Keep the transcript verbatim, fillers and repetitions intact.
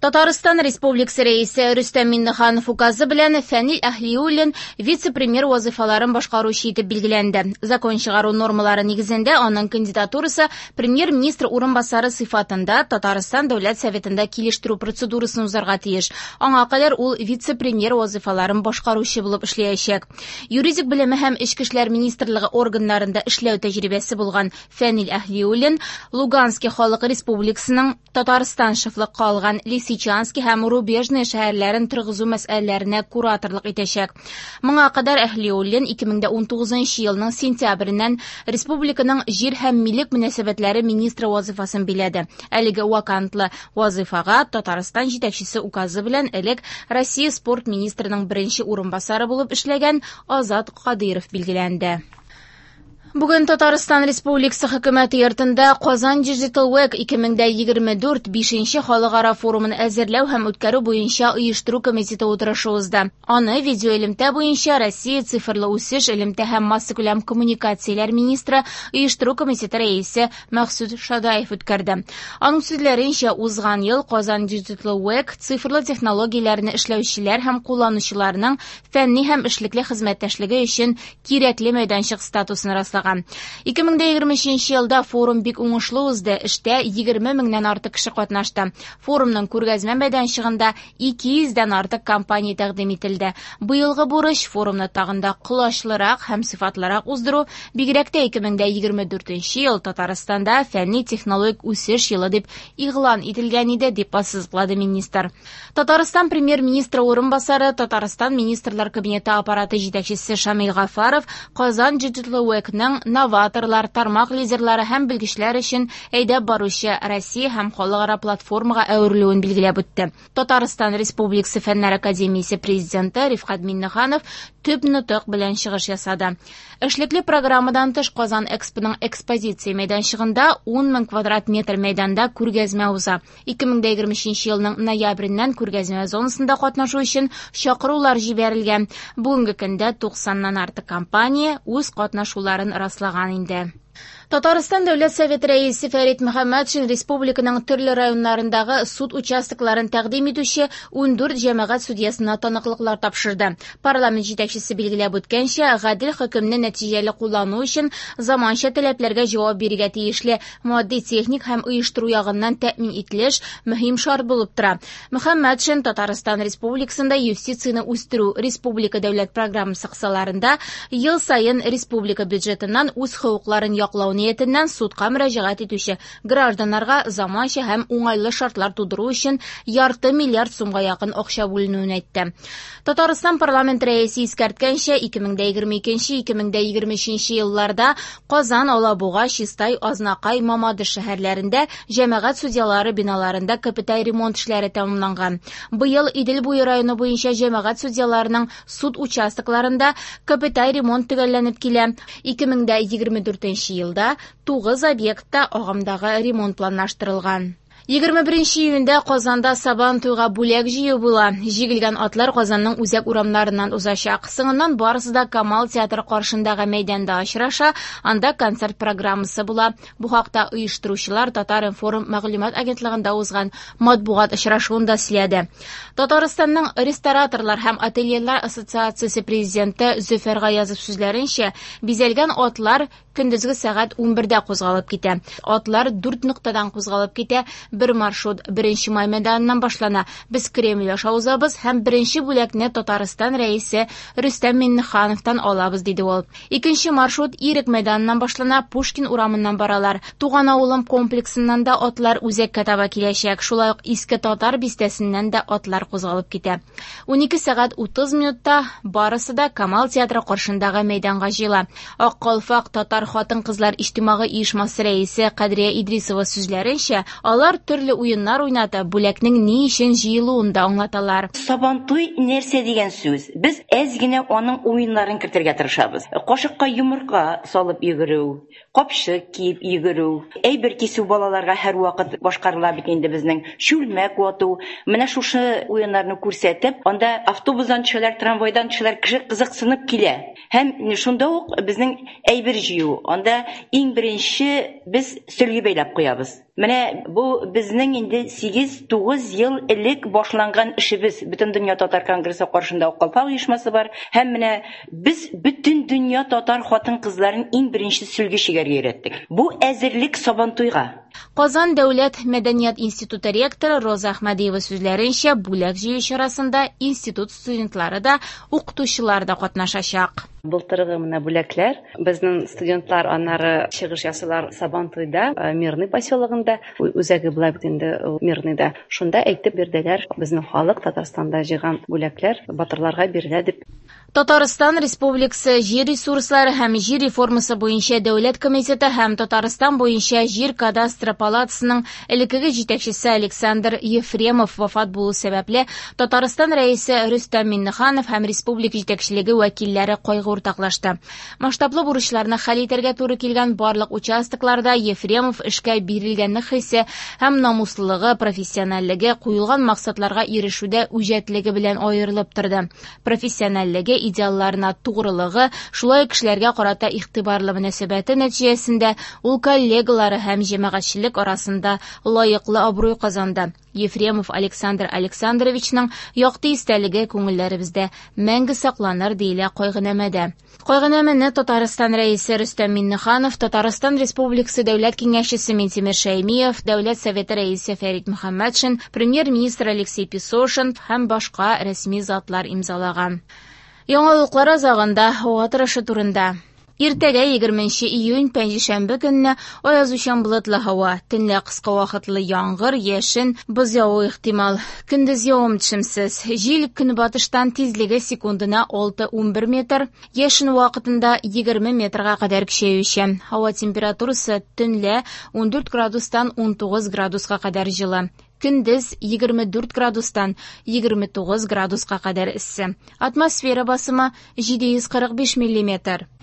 Татарстан Республикасы рәисе Рөстәм Миннеханов указы белән Фәнил Әһлиуллин вице-премьер вазифаларын башкаручы итеп билгеләнде. Закон чыгару нормалары нигезендә аның кандидатурасы премьер-министр урынбасары сыйфатында Татарстан Дәүләт Советында килештерү процедурасын узарга тиеш. Аңа кадәр ул вице-премьер вазифаларын башкаручы булып эшләячәк. Юридик белеме һәм эчке эшләр министрлыгы органнарында эшләү тәҗрибәсе булган Фәнил Әһлиуллин Луганский Халык Республикасының Татарстан шыфлыкка алган Лисичанский һәм Рубежный шәһәрләрен торгызу мәсьәләләренә кураторлык итәчәк. Моңа кадәр Әһлиуллин ике мең дә унтугызынчы елның сентябреннән республиканың җир һәм милек мөнәсәбәтләре министры вазифасын биләде. Әлеге вакантлы вазифага Татарстан җитәкчесе указы белән элек Россия спорт министрының беренче урынбасары булып эшләгән Азат Кадыров билгеләнде. Бүген Татарстан Республикасы хөкүмәте йортында Казан Digital Week ике мең дә егерме дүрт бишенче халыкара форумын әзерләү һәм үткәрү буенча оештыру комитеты утырышы узды. Аны видеоэлемтә буенча Россия цифрлы үсеш, элемтә һәм масса күләм коммуникацияләр министры, оештыру комитеты рәисе Максут Шадаев үткәрде. Аның сүзләренчә, узган ел Казан Digital Week цифрлы технологияләрне эшләүчеләр һәм кулланучыларның фәнни һәм эшлекле хезмәттәшлеге өчен кирәкле мәйданчык статусын раслаган. ике мең дә егерме өченче елда форум бик уңышлы узды. Эштә егерме меңнән артык кеше катнашты. Форумның күргәзмә мәйданчыгында ике йөздән артык компания тәкъдим ителде. Быелгы бурыч форумны тагын да кулачлырак һәм сыйфатлырак уздыру, бигрәк тә ике мең дә егерме дүртенче ел Татарстанда фәнни технологик үсеш елы дип игълан ителгән иде, дип ассызыклады министр. Татарстан премьер-министры урынбасары, Татарстан министрлар кабинеты аппараты җитәкчесе Шамил Гафаров Казан Digital Week'ның новаторлар, тармак лидерлары һәм белгечләр өчен әйдәп баручы Россия һәм халыкара платформага әверелүен билгеләп үтте. Татарстан Республикасы Фәннәр академиясе президенты Рифкат Миннеханов төп нутык белән чыгыш ясады. Эшлекле программадан тыш Казан Экспоның экспозиция мәйданчыгында ун мең квадрат метр мәйданда күргәзмә уза. ике мең дә егерме өченче елның ноябреннән күргәзмә зонасында катнашу өчен чакырулар җибәрелгән. Бүгенге көндә туксаннан артык компания үз катнашуларын раслаган инде. Татарстан Дәүләт Советы рәисе Фәрит Мөхәммәтшин республиканың төрле районнарындагы суд участокларын тәкъдим итүче ун дүрт җәмәгать судьясына таныклыклар тапшырды. Парламент җитәкчесе билгеләп үткәнчә, гадел хөкемне нәтиҗәле куллану өчен заманча таләпләргә җавап бирергә тиешле матди, техник һәм оештыру ягыннан тәэмин ителеш мөһим шарт булып тора. Мөхәммәтшин Татарстан Республикасында юстицияны үстерү республика дәүләт программасы кысаларында ел саен республика бюджетыннан үз хокукларын яклау ниятеннән судка мөрәҗәгать итүче гражданнарга заманча һәм уңайлы шартлар тудыру өчен ярты миллиард сумга якын акча бүленүен әйтте. Татарстан парламент рәисе искәрткәнчә, ике мең дә егерме икенче - ике мең дә егерме өченче елларда Казан, Алабуга, Чистай, Азнакай, Мамадыш шәһәрләрендә җәмәгать судьялары биналарында капиталь ремонт эшләре тәмамланган. Быел Идел буе районы буенча җәмәгать судьяларының суд участокларында капиталь ремонт төгәлләнеп килә. ике мең дә егерме дүртенче елда тугыз объектта агымдагы ремонт планлаштырылган. егерме беренче июньдә Казанда Сабан туйга бүләк җыю була. Җигелгән атлар Казанның үзәк урамнарыннан узачак. Соңыннан барысы да Камал театры каршындагы мәйданда очраша, анда концерт программасы була. Бу хакта оештыручылар Татар-информ мәгълүмат агентлыгында узган матбугат очрашуында сөйләде. Татарстанның рестораторлар һәм ательерлар ассоциациясе президенты Зөфәр Гаязов сүзләренчә, бизәлгән атлар көндезге сәгать ун бердә кузгалып китә. Атлар дүрт нуктадан кузгалып китә. Бер маршрут беренче май мәйданыннан башлана. Без Кремль аша узабыз һәм беренче бүләкне Татарстан рәисе Рөстәм Миннехановтан алабыз, диде ул. Икенче маршрут Ирек мәйданыннан башлана, Пушкин урамыннан баралар. Туган авылым комплексыннан да атлар үзәккә таба киләчәк. Шулай ук Иске Татар бистәсеннән дә атлар кузгалып китә. ун ике сәгать утыз минутта барысы да Камал театры каршындагы мәйданга җыела. Ак калфак Татар хатын-кызлар иҗтимагый оешмасы рәисе Кадрия Идрисова сүзләренчә, алар төрле уеннар уйната, бүләкнең ни өчен җыелуын да аңлаталар. Сабантуй нәрсә дигән сүз? Без әз генә аның уеннарын кертергә тырышабыз. Кашыкка йомырка салып йөгерү, капчык киеп йөгерү, әйбер кисү балаларга һәр вакыт башкарыла бит инде безнең. Шүлмәк вату, менә шушы уеннарны күрсәтеп, анда автобустан төшәләр, трамвайдан төшәләр, кеше кызыксынып килә. Һәм шунда ук безнең әйбер җыю. Анда иң беренче без сөлге бәйләп куябыз. Менә бу безнең инде сигез-тугыз ел элек башланган эшебез. Бөтен дөнья татар конгрессы каршында Калпак оешмасы бар. Һәм менә без бөтен дөнья татар хатын-кызларын иң беренче сөлге чигәргә өйрәттек. Бу әзерлек Сабантуйга. Казан дәүләт мәдәният институты ректоры Роза Әхмәдиева сүзләренчә, бүләк җыю чарасында институт студентлары да, укытучылар да катнашачак. Былтыргы менә бүләкләр безнең студентлар аннары чыгыш ясыйлар Сабантуйда, Мирный поселогында, үзәге була бит инде Мирныйда. Шунда әйтеп бирделәр, безнең халык Татарстанда җыйган бүләкләр батырларга бирелә дип. Татарстан Республикасы җир ресурслары һәм җир реформасы буенча дәүләт комитеты һәм Татарстан буенча җир кадастры палатасының элеккеге җитәкчесе Александр Ефремов вафат булу сәбәпле Татарстан рәисе Рөстәм Миннеханов һәм республика җитәкчелеге вәкилләре кайгы уртаклашты. Масштаблы бурычларны хәл итәргә туры килгән барлык участокларда Ефремов эшкә бирелгәнлек хисе һәм намуслылыгы, профессиональлеге, куелган максатларга ирешүдә үҗәтлеге белән аерылып торды. Профессиональлеге, идеалларына тугрылыгы, шулай кешеләргә карата игътибарлы мөнәсәбәте нәтиҗәсендә ул коллегалары һәм җәмәгатьчелек арасында лаеклы абруй казанды. Ефремов Александр Александровичның якты истәлеге күңелләребездә мәңге сакланыр диелә кайгынамәдә. Кайгынамәне Татарстан рәисе Рөстәм Миннеханов, Татарстан Республикасы дәүләт киңәшчесе Минтимер Шәймиев, Дәүләт Советы рәисе Фәрит Мөхәммәтшин, Премьер-министр Алексей Песошин һәм башка рәсми затлар имзалаган. Яңалыклар азагында һава торышы турында. Иртәгә егерменче июнь пәнҗешәмбе көнне аязучан болытлы һава, төнлә кыска вакытлы яңгыр, яшен, боз яву ихтимал. Көндез явым-төшемсез. Җил көнбатыштан тизлеге секундына алты-унбер метр, яшен вакытында егерме метрга кадәр көчәюче. Һава температурасы төнлә ундүрт градустан унтугыз градуска кадәр җылы. Көндез егерме дүрт градустан егерме тугыз градуска кадәр эссе. Атмосфера басымы җиде йөз кырык биш миллиметр.